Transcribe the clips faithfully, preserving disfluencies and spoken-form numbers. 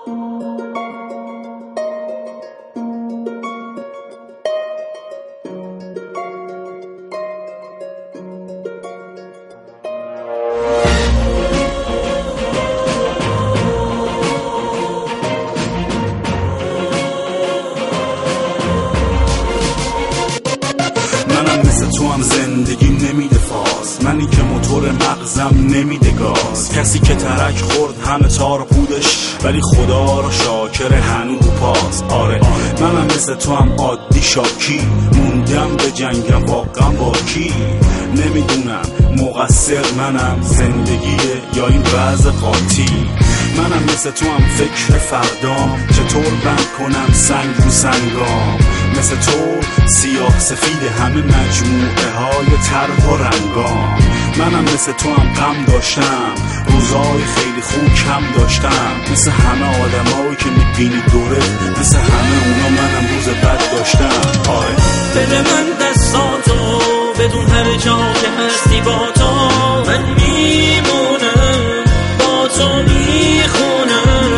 تو هم زندگیم نمیده فاز، منی که موتور مغزم نمیده گاز، کسی که ترک خورد همه تار پودش ولی خدا رو شاکر هنو پاس. آره منم مثل تو هم عادی شاکی، موندم به جنگم واقعا با کی، نمیدونم مقصر منم زندگیه یا این وضع قاطی. منم مثل تو هم فکر فردام، چطور بند کنم سنگ رو سنگام، مثل تو سیاه سفید همه مجموعه های طرح و رنگام. منم مثل تو هم غم داشتم، روزای خیلی خوب کم داشتم، مثل همه آدمایی که میبینی دوره، مثل همه اونا منم روز بد داشتم. آره بده من دستاتو بدون هر جا که هستی با تو، من میمونم با تو میخونم،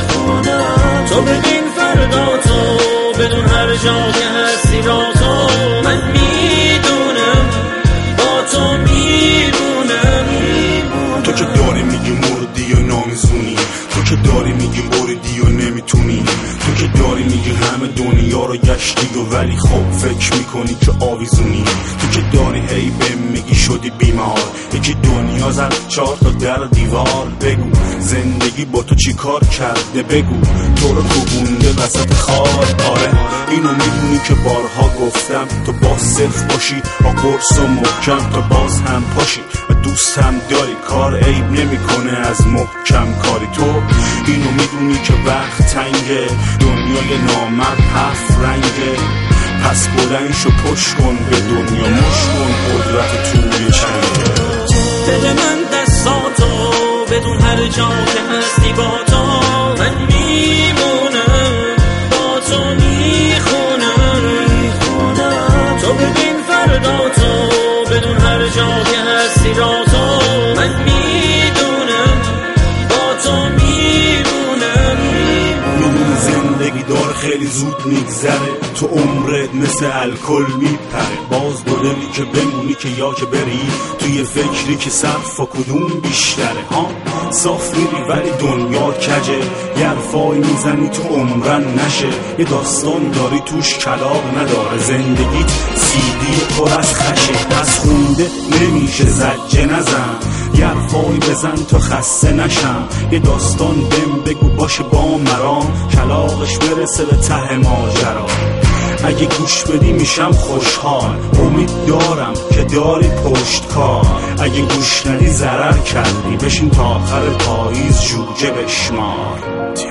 تو ببین فردا تو بدون هر جا که هستی با تو، من میدونم با تو میمونم. تو که داری میگی مردی و نامیزونی، تو که داری میگی بریدی و نمیتونی، تو که داری میگی همه دنیا رو گشتی و ولی خب فکر میکنی که آویزونی، تو که داری هی بهم میگی شدی بیمار، یکی دنیا زد چهار تا در دیوار. بگو زندگی با تو چی کار کرده، بگو تو رو کوبونده وسط خار. آره اینو میدونی که بارها گفتم تو باز صرف باشی با قرص و محکم، تو باز هم پاشی و دوست هم داری، کار عیب نمیکنه از محکم کاری. تو اینو میدونی که وقت تنگه، دنیای نامرد هفت رنگه، پس بلندشو پشت کن به دنیا، مش کن قدرت توی چنگه. بده من دستاتو بدون هر جا که هستی با تو، من میمونم با تو میخونم، تو ببین فردا تو بدون هر جا که هستی با تو، من میدونم با تو میمونم. میدونم زندگی داره خیلی زود میگذره، تو عمرت مثل الکل میپره، باز دو دلی که بمونی که یا که بری، توی فکری که صرف و کدوم بیشتره. ها صاف میری ولی دنیا کجه، گرفای میزنی تو عمرن نشه، یه داستان داری توش کلاغ نداره، زندگیت سیدی پر از خشه، پس خونده نمیشه زجه نزن، گرفای بزن تا خسته نشم، یه داستان بهم بگو باشه با مرام، کلاغش برسه به ته ماجرا. اگه گوش بدی میشم خوشحال، امید دارم که داری پشت کار، اگه گوش ندی ضرر کردی، بشین تا آخر پاییز جوجه بشمار.